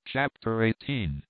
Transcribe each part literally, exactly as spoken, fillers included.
Chapter eighteen.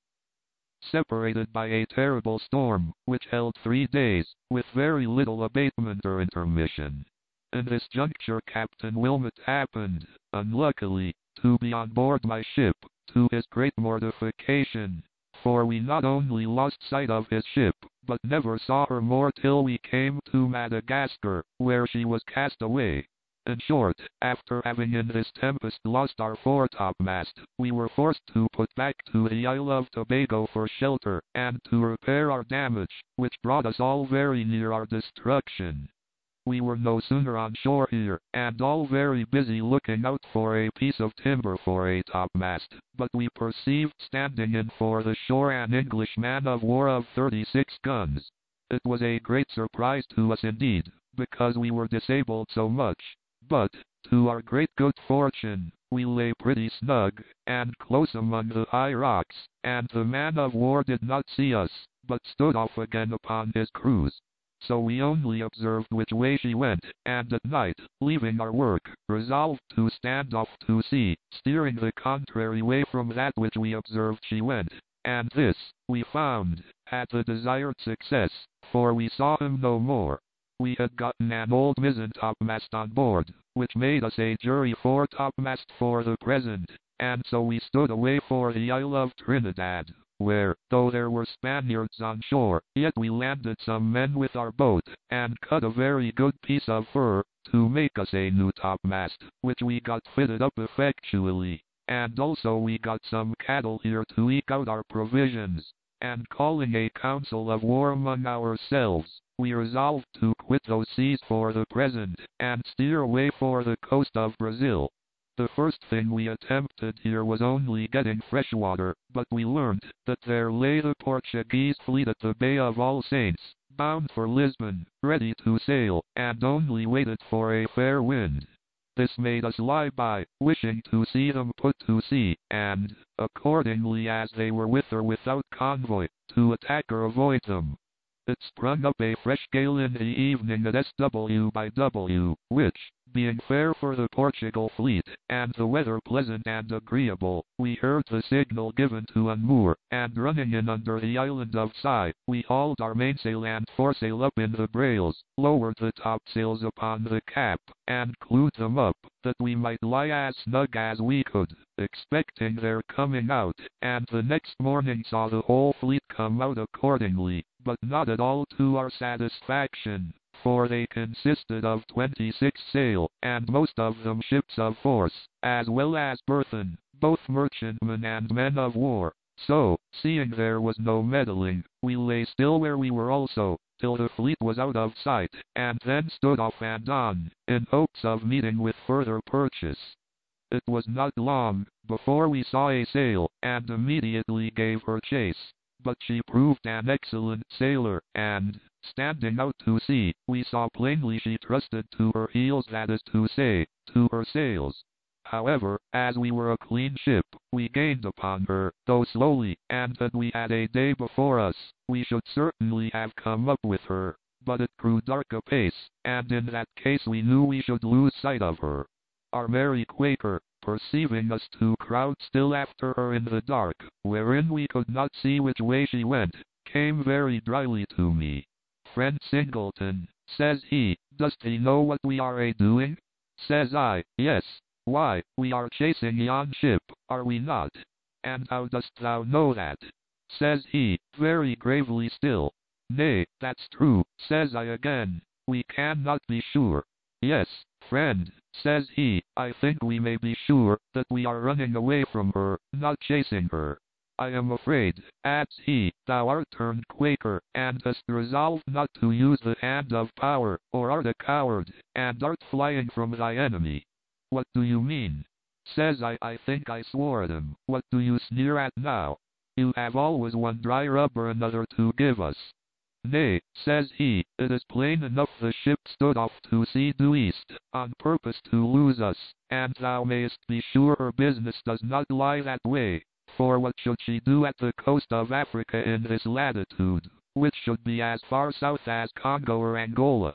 Separated by a terrible storm, which held three days, with very little abatement or intermission. In this juncture Captain Wilmot happened, unluckily, to be on board my ship, to his great mortification, for we not only lost sight of his ship, but never saw her more till we came to Madagascar, where she was cast away. In short, after having in this tempest lost our foretopmast, we were forced to put back to the Isle of Tobago for shelter, and to repair our damage, which brought us all very near our destruction. We were no sooner on shore here, and all very busy looking out for a piece of timber for a topmast, but we perceived standing in for the shore an English man of war of thirty-six guns. It was a great surprise to us indeed, because we were disabled so much. But, to our great good fortune, we lay pretty snug, and close among the high rocks, and the man-of-war did not see us, but stood off again upon his cruise. So we only observed which way she went, and at night, leaving our work, resolved to stand off to sea, steering the contrary way from that which we observed she went, and this, we found, had the desired success, for we saw him no more. We had gotten an old mizzen-topmast on board, which made us a jury foretopmast for the present, and so we stood away for the Isle of Trinidad, where, though there were Spaniards on shore, yet we landed some men with our boat, and cut a very good piece of fir, to make us a new topmast, which we got fitted up effectually, and also we got some cattle here to eke out our provisions, and calling a council of war among ourselves, we resolved to quit those seas for the present, and steer away for the coast of Brazil. The first thing we attempted here was only getting fresh water, but we learnt that there lay the Portuguese fleet at the Bay of All Saints, bound for Lisbon, ready to sail, and only waited for a fair wind. This made us lie by, wishing to see them put to sea, and, accordingly as they were with or without convoy, to attack or avoid them. It sprung up a fresh gale in the evening at S W by W, which, being fair for the Portugal fleet, and the weather pleasant and agreeable, we heard the signal given to unmoor, and running in under the island of Sai, we hauled our mainsail and foresail up in the brails, lowered the topsails upon the cap, and clewed them up, that we might lie as snug as we could, expecting their coming out, and the next morning saw the whole fleet come out accordingly, but not at all to our satisfaction, for they consisted of twenty-six sail, and most of them ships of force, as well as burthen, both merchantmen and men of war. So, seeing there was no meddling, we lay still where we were also, till the fleet was out of sight, and then stood off and on, in hopes of meeting with further purchase. It was not long before we saw a sail, and immediately gave her chase. But she proved an excellent sailor, and, standing out to sea, we saw plainly she trusted to her heels, that is to say, to her sails. However, as we were a clean ship, we gained upon her, though slowly, and that we had a day before us, we should certainly have come up with her. But it grew dark apace, and in that case we knew we should lose sight of her. Our merry Quaker, perceiving us to crowd still after her in the dark, wherein we could not see which way she went, came very dryly to me. "Friend Singleton," says he, "dost he know what we are a-doing?" Says I, "Yes." "Why, we are chasing yon ship, are we not?" "And how dost thou know that?" Says he, very gravely still. "Nay, that's true," says I again. "We cannot be sure." "Yes, friend," says he, "I think we may be sure that we are running away from her, not chasing her." "I am afraid," adds he, "thou art turned Quaker, and hast resolved not to use the hand of power, or art a coward, and art flying from thy enemy." "What do you mean?" Says I, "I think I swore at him. What do you sneer at now? You have always one dry rub or another to give us." "Nay," says he, "it is plain enough the ship stood off to sea due east, on purpose to lose us, and thou mayest be sure her business does not lie that way, for what should she do at the coast of Africa in this latitude, which should be as far south as Congo or Angola?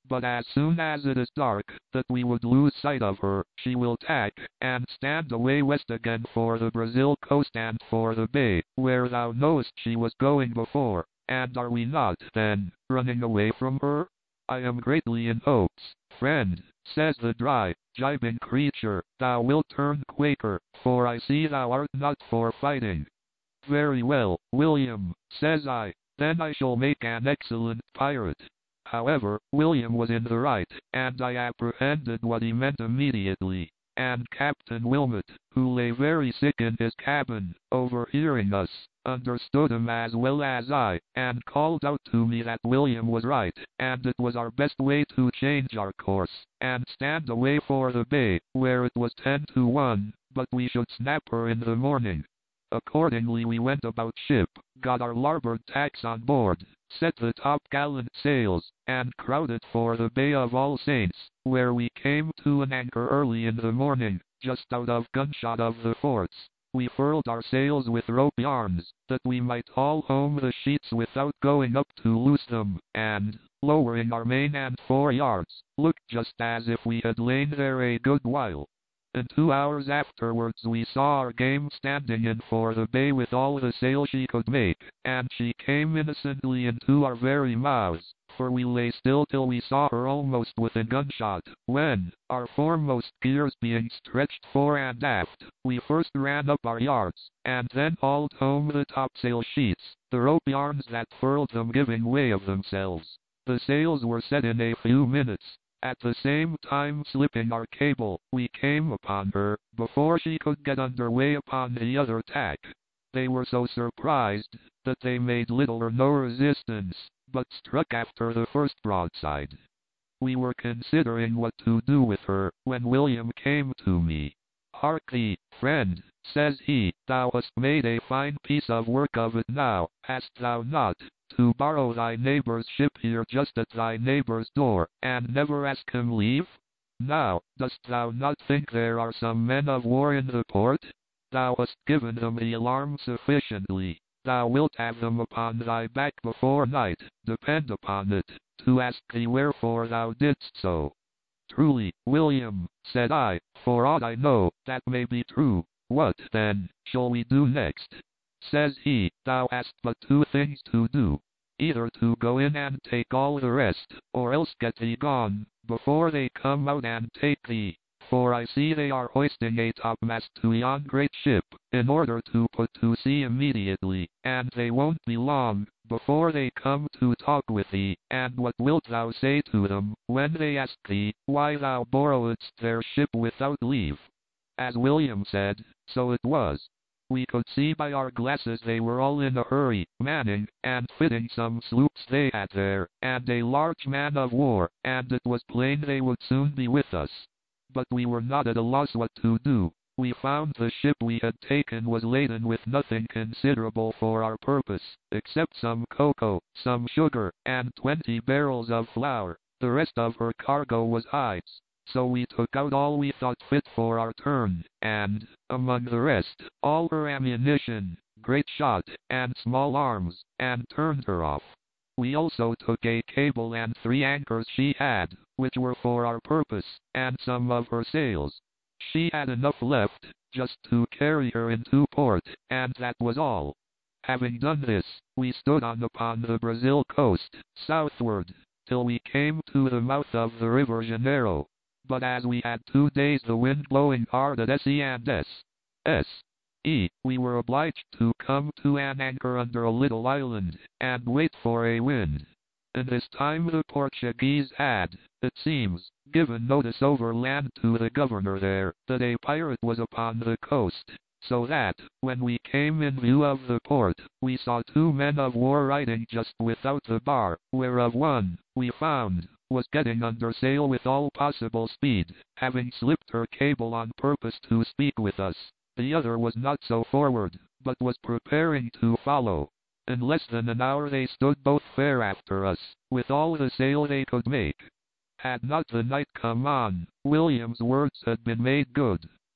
but as soon as it is dark, that we would lose sight of her, she will tack, and stand away west again for the Brazil coast and for the bay, where thou knowest she was going before. And are we not, then, running away from her? I am greatly in hopes, friend, says the dry, jibing creature, thou wilt turn Quaker, for I see thou art not for fighting. Very well, William, says I, then I shall make an excellent pirate. However, William was in the right, and I apprehended what he meant immediately, and Captain Wilmot, who lay very sick in his cabin, overhearing us, understood him as well as I, and called out to me that William was right, and it was our best way to change our course, and stand away for the bay, where it was ten to one, but we should snap her in the morning. Accordingly we went about ship, got our larboard tacks on board, set the topgallant sails, and crowded for the Bay of All Saints, where we came to an anchor early in the morning, just out of gunshot of the forts. We furled our sails with rope yarns, that we might haul home the sheets without going up to loose them, and, lowering our main and fore yards, looked just as if we had lain there a good while. And two hours afterwards we saw our game standing in for the bay with all the sail she could make, and she came innocently into our very mouths, for we lay still till we saw her almost within gunshot, when, our foremost gears being stretched fore and aft, we first ran up our yards, and then hauled home the topsail sheets, the rope yarns that furled them giving way of themselves. The sails were set in a few minutes. At the same time slipping our cable, we came upon her, before she could get under way upon the other tack. They were so surprised, that they made little or no resistance, but struck after the first broadside. We were considering what to do with her, when William came to me. Hark thee, friend, says he, thou hast made a fine piece of work of it now, hast thou not? To borrow thy neighbour's ship here just at thy neighbour's door, and never ask him leave? Now, dost thou not think there are some men of war in the port? Thou hast given them the alarm sufficiently. Thou wilt have them upon thy back before night, depend upon it, to ask thee wherefore thou didst so. Truly, William, said I, for aught I know, that may be true. What, then, shall we do next? Says he, thou hast but two things to do. Either to go in and take all the rest, or else get thee gone, before they come out and take thee. For I see they are hoisting a topmast to yon great ship, in order to put to sea immediately, and they won't be long, before they come to talk with thee. And what wilt thou say to them, when they ask thee, why thou borrowedst their ship without leave? As William said, so it was. We could see by our glasses they were all in a hurry, manning, and fitting some sloops they had there, and a large man of war, and it was plain they would soon be with us. But we were not at a loss what to do. We found the ship we had taken was laden with nothing considerable for our purpose, except some cocoa, some sugar, and twenty barrels of flour. The rest of her cargo was hides. So we took out all we thought fit for our turn, and, among the rest, all her ammunition, great shot, and small arms, and turned her off. We also took a cable and three anchors she had, which were for our purpose, and some of her sails. She had enough left, just to carry her into port, and that was all. Having done this, we stood on upon the Brazil coast, southward, till we came to the mouth of the river Janeiro. But as we had two days the wind blowing hard at S E and S. S. E, we were obliged to come to an anchor under a little island, and wait for a wind. In this time the Portuguese had, it seems, given notice overland to the governor there, that a pirate was upon the coast, so that, when we came in view of the port, we saw two men of war riding just without the bar, whereof one, we found, was getting under sail with all possible speed, having slipped her cable on purpose to speak with us. The other was not so forward, but was preparing to follow. In less than an hour they stood both fair after us, with all the sail they could make. Had not the night come on, William's words had been made good.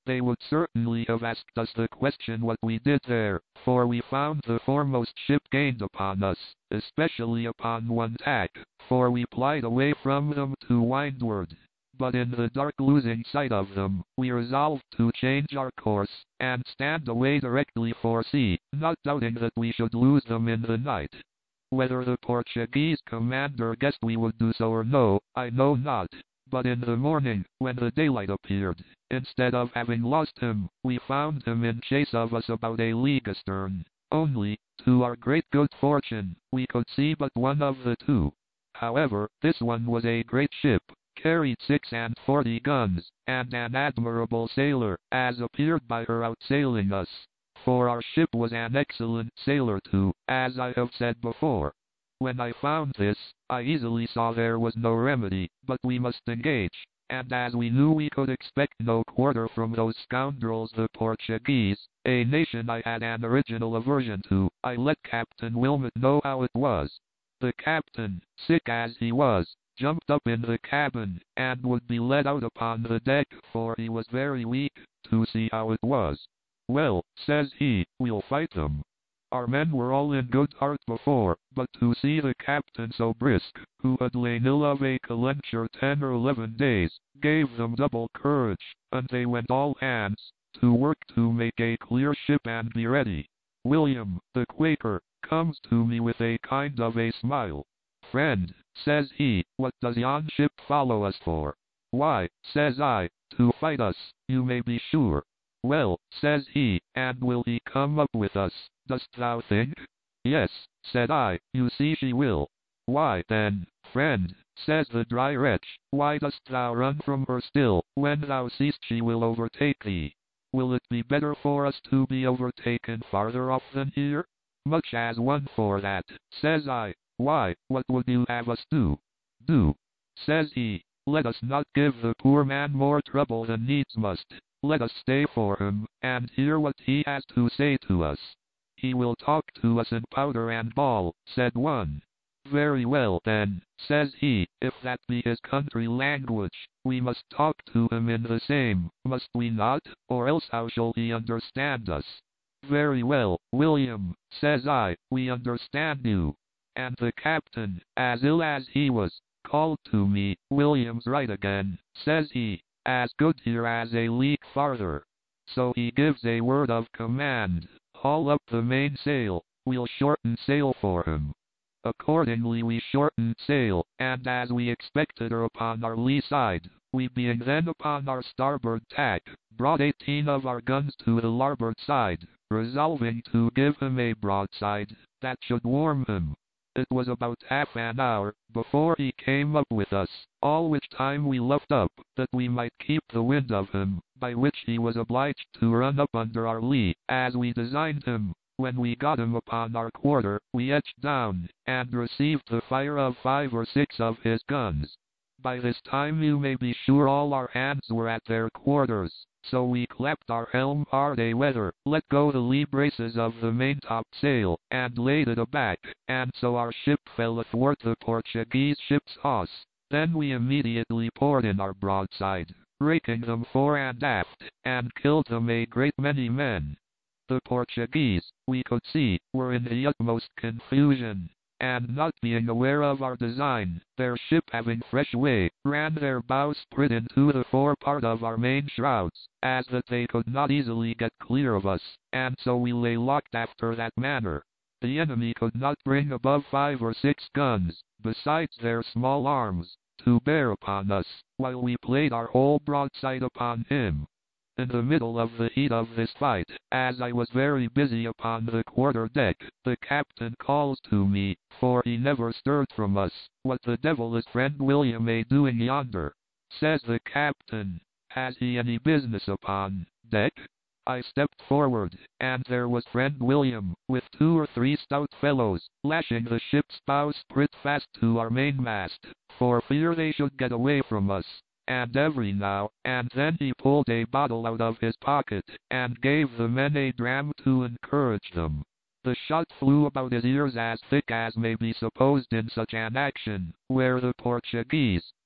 they would certainly have asked us the question what we did there, for we found the foremost ship gained upon us, especially upon one tack, for we plied away from them to windward. But in the dark, losing sight of them, we resolved to change our course, and stand away directly for sea, not doubting that we should lose them in the night. Whether the Portuguese commander guessed we would do so or no, I know not. But in the morning, when the daylight appeared, instead of having lost him, we found him in chase of us about a league astern. Only, to our great good fortune, we could see but one of the two. However, this one was a great ship, carried six and forty guns, and an admirable sailor, as appeared by her outsailing us. For our ship was an excellent sailer too, as I have said before. When I found this, I easily saw there was no remedy, but we must engage, and as we knew we could expect no quarter from those scoundrels the Portuguese, a nation I had an original aversion to, I let Captain Wilmot know how it was. The captain, sick as he was, jumped up in the cabin, and would be led out upon the deck, for he was very weak, to see how it was. Well, says he, we'll fight them. Our men were all in good heart before, but to see the captain so brisk, who had lain ill of a calenture ten or eleven days, gave them double courage, and they went all hands to work to make a clear ship and be ready. William, the Quaker, comes to me with a kind of a smile. Friend, says he, what does yon ship follow us for? Why, says I, to fight us, you may be sure. Well, says he, and will he come up with us, dost thou think? Yes, said I, you see she will. Why then, friend, says the dry wretch, why dost thou run from her still, when thou seest she will overtake thee? Will it be better for us to be overtaken farther off than here? Much as one for that, says I. Why, what would you have us do? Do, says he, let us not give the poor man more trouble than needs must. Let us stay for him, and hear what he has to say to us. He will talk to us in powder and ball, said one. Very well then, says he, if that be his country language, we must talk to him in the same, must we not, or else how shall he understand us? Very well, William, says I, we understand you. And the captain, as ill as he was, called to me, William's right again, says he, as good here as a league farther. So he gives a word of command, haul up the mainsail, we'll shorten sail for him. Accordingly we shortened sail, and as we expected her upon our lee side, we being then upon our starboard tack, brought eighteen of our guns to the larboard side, resolving to give him a broadside, that should warm him. It was about half an hour before he came up with us, all which time we luffed up, that we might keep the wind of him, by which he was obliged to run up under our lee, as we designed him. When we got him upon our quarter, we edged down, and received the fire of five or six of his guns. By this time you may be sure all our hands were at their quarters, so we clapped our helm hard a weather, let go the lee braces of the maintopsail, and laid it aback, and so our ship fell athwart the Portuguese ship's hawse. Then we immediately poured in our broadside, raking them fore and aft, and killed them a great many men. The Portuguese, we could see, were in the utmost confusion, and not being aware of our design, their ship having fresh way, ran their bowsprit into the forepart of our main shrouds, as that they could not easily get clear of us, and so we lay locked after that manner. The enemy could not bring above five or six guns, besides their small arms, to bear upon us, while we played our whole broadside upon him. In the middle of the heat of this fight, as I was very busy upon the quarter deck, the captain calls to me, for he never stirred from us, what the devil is friend William a doing yonder? Says the captain, has he any business upon deck? I stepped forward, and there was friend William, with two or three stout fellows, lashing the ship's bowsprit fast to our mainmast, for fear they should get away from us. And every now and then he pulled a bottle out of his pocket, and gave the men a dram to encourage them. The shot flew about his ears as thick as may be supposed in such an action, where the Portuguese,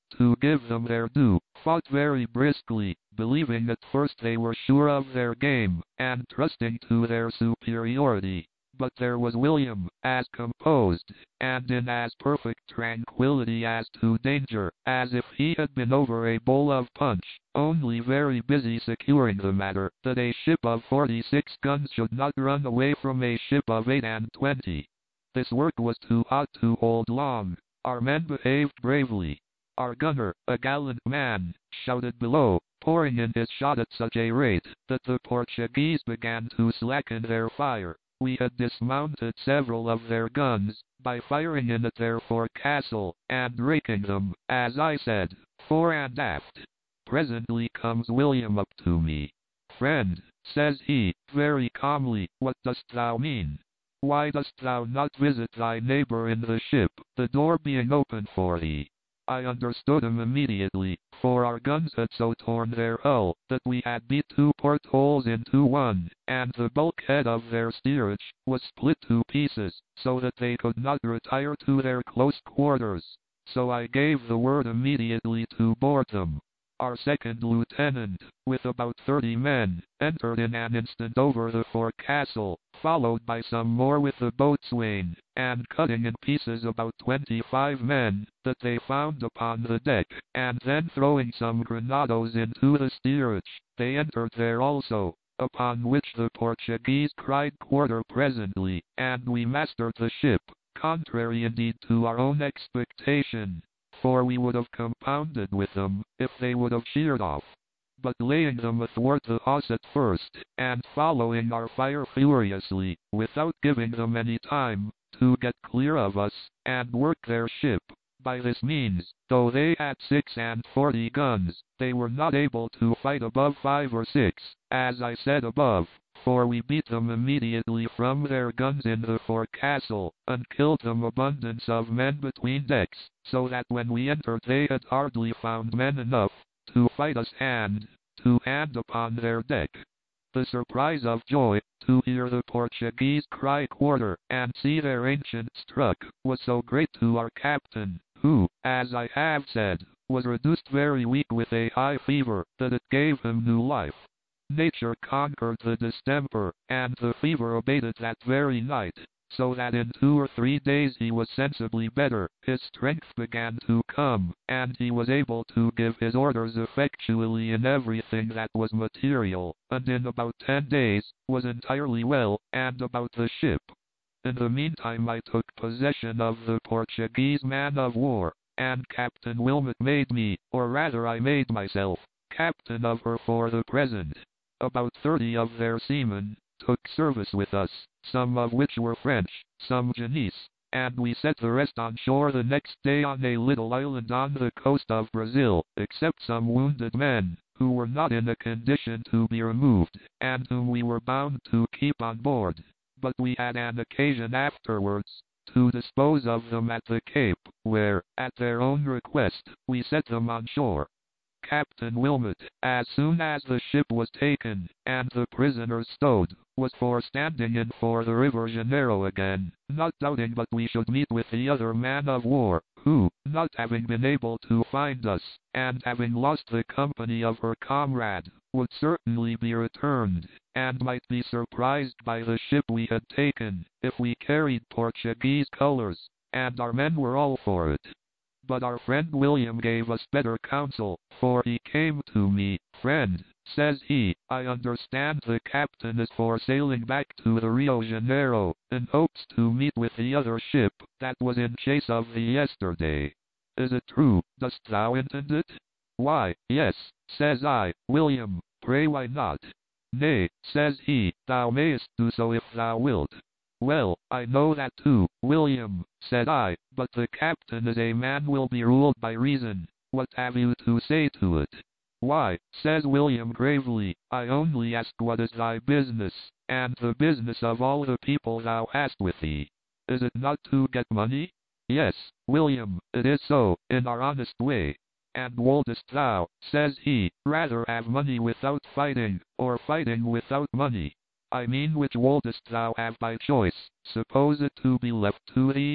to give them their due, fought very briskly, believing at first they were sure of their game, and trusting to their superiority. But there was William, as composed, and in as perfect tranquillity as to danger, as if he had been over a bowl of punch, only very busy securing the matter, that a ship of forty-six guns should not run away from a ship of eight and twenty. This work was too hot to hold long. Our men behaved bravely. Our gunner, a gallant man, shouted below, pouring in his shot at such a rate, that the Portuguese began to slacken their fire. We had dismounted several of their guns, by firing in at their forecastle, and raking them, as I said, fore and aft. Presently comes William up to me. "Friend," says he, very calmly, "what dost thou mean? Why dost thou not visit thy neighbor in the ship, the door being open for thee?" I understood him immediately, for our guns had so torn their hull, that we had beat two portholes into one, and the bulkhead of their steerage was split to pieces, so that they could not retire to their close quarters. So I gave the word immediately to board them. Our second lieutenant, with about thirty men, entered in an instant over the forecastle, followed by some more with the boatswain, and cutting in pieces about twenty-five men, that they found upon the deck, and then throwing some granados into the steerage, they entered there also, upon which the Portuguese cried quarter presently, and we mastered the ship, contrary indeed to our own expectation. For we would have compounded with them, if they would have sheered off. But laying them athwart the hawse at first, and following our fire furiously, without giving them any time to get clear of us, and work their ship, by this means, though they had six and forty guns, they were not able to fight above five or six, as I said above. For we beat them immediately from their guns in the forecastle, and killed them abundance of men between decks, so that when we entered they had hardly found men enough to fight us hand to hand upon their deck. The surprise of joy, to hear the Portuguese cry quarter, and see their ancient struck, was so great to our captain, who, as I have said, was reduced very weak with a high fever, that it gave him new life. Nature conquered the distemper, and the fever abated that very night, so that in two or three days he was sensibly better, his strength began to come, and he was able to give his orders effectually in everything that was material, and in about ten days, was entirely well, and about the ship. In the meantime I took possession of the Portuguese man-of-war, and Captain Wilmot made me, or rather I made myself, captain of her for the present. About thirty of their seamen took service with us, some of which were French, some Genoese, and we set the rest on shore the next day on a little island on the coast of Brazil, except some wounded men, who were not in a condition to be removed, and whom we were bound to keep on board. But we had an occasion afterwards to dispose of them at the Cape, where, at their own request, we set them on shore. Captain Wilmot, as soon as the ship was taken, and the prisoners stowed, was for standing in for the River Janeiro again, not doubting but we should meet with the other man-of-war, who, not having been able to find us, and having lost the company of her comrade, would certainly be returned, and might be surprised by the ship we had taken, if we carried Portuguese colors, and our men were all for it. But our friend William gave us better counsel, for he came to me. "Friend," says he, "I understand the captain is for sailing back to the Rio Janeiro, in hopes to meet with the other ship that was in chase of thee yesterday. Is it true? Dost thou intend it?" "Why, yes," says I. "William, pray why not?" "Nay," says he, "thou mayest do so if thou wilt." "Well, I know that too, William," said I, "but the captain is a man will be ruled by reason. What have you to say to it?" "Why," says William gravely, "I only ask what is thy business, and the business of all the people thou hast with thee. Is it not to get money?" "Yes, William, it is so, in our honest way." "And wouldest thou," says he, "rather have money without fighting, or fighting without money? I mean which wouldest thou have by choice, suppose it to be left to thee?"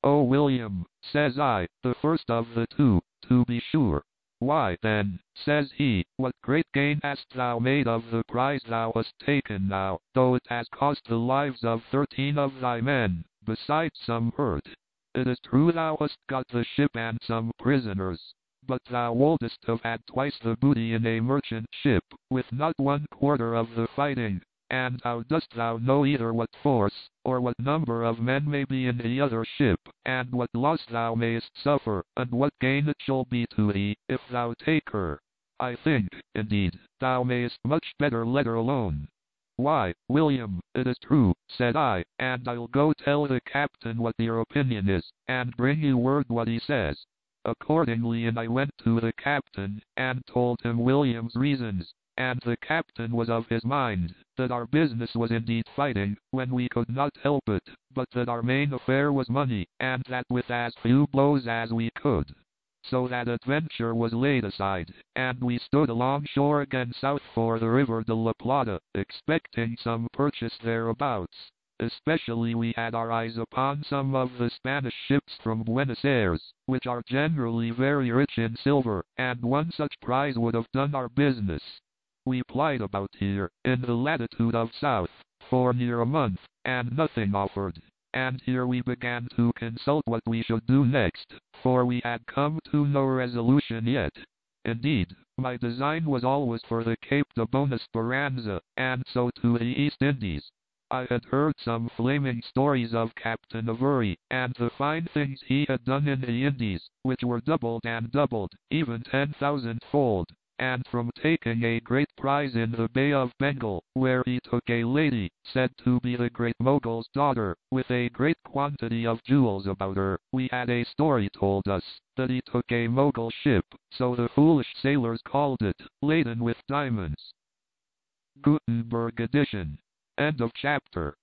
"Oh, William," says I, "the first of the two, to be sure." "Why, then," says he, "what great gain hast thou made of the prize thou hast taken now, though it has cost the lives of thirteen of thy men, besides some hurt? It is true thou hast got the ship and some prisoners, but thou wouldst have had twice the booty in a merchant ship, with not one quarter of the fighting. And how dost thou know either what force, or what number of men may be in the other ship, and what loss thou mayest suffer, and what gain it shall be to thee, if thou take her? I think, indeed, thou mayest much better let her alone." "Why, William, it is true," said I, "and I'll go tell the captain what your opinion is, and bring you word what he says." Accordingly I went to the captain, and told him William's reasons. And the captain was of his mind, that our business was indeed fighting, when we could not help it, but that our main affair was money, and that with as few blows as we could. So that adventure was laid aside, and we stood along shore again south for the river de la Plata, expecting some purchase thereabouts. Especially we had our eyes upon some of the Spanish ships from Buenos Aires, which are generally very rich in silver, and one such prize would have done our business. We plied about here, in the latitude of south, for near a month, and nothing offered. And here we began to consult what we should do next, for we had come to no resolution yet. Indeed, my design was always for the Cape de Bona Speranza, and so to the East Indies. I had heard some flaming stories of Captain Avery, and the fine things he had done in the Indies, which were doubled and doubled, even ten thousand-fold. And from taking a great prize in the Bay of Bengal, where he took a lady, said to be the Great Mogul's daughter, with a great quantity of jewels about her, we had a story told us, that he took a Mogul ship, so the foolish sailors called it, laden with diamonds. Gutenberg edition. End of chapter.